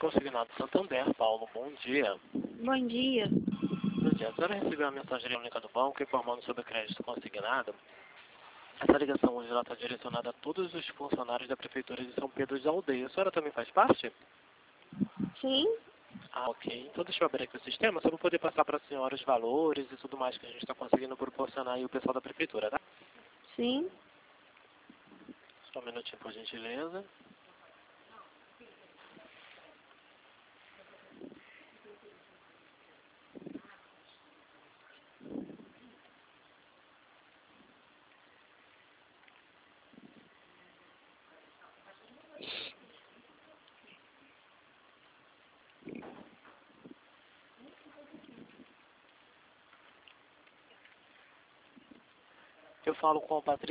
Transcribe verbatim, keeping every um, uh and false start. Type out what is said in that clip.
Consignado Santander. Paulo, bom dia. Bom dia. Bom dia. A senhora recebeu a mensagem eletrônica do banco informando sobre o crédito consignado. Essa ligação hoje está direcionada a todos os funcionários da Prefeitura de São Pedro de Aldeia. A senhora também faz parte? Sim? Ah, ok. Então deixa eu abrir aqui o sistema, só para poder passar para a senhora os valores e tudo mais que a gente está conseguindo proporcionar aí o pessoal da Prefeitura, tá? Sim? Só um minutinho, por gentileza. Eu falo com a Patrícia.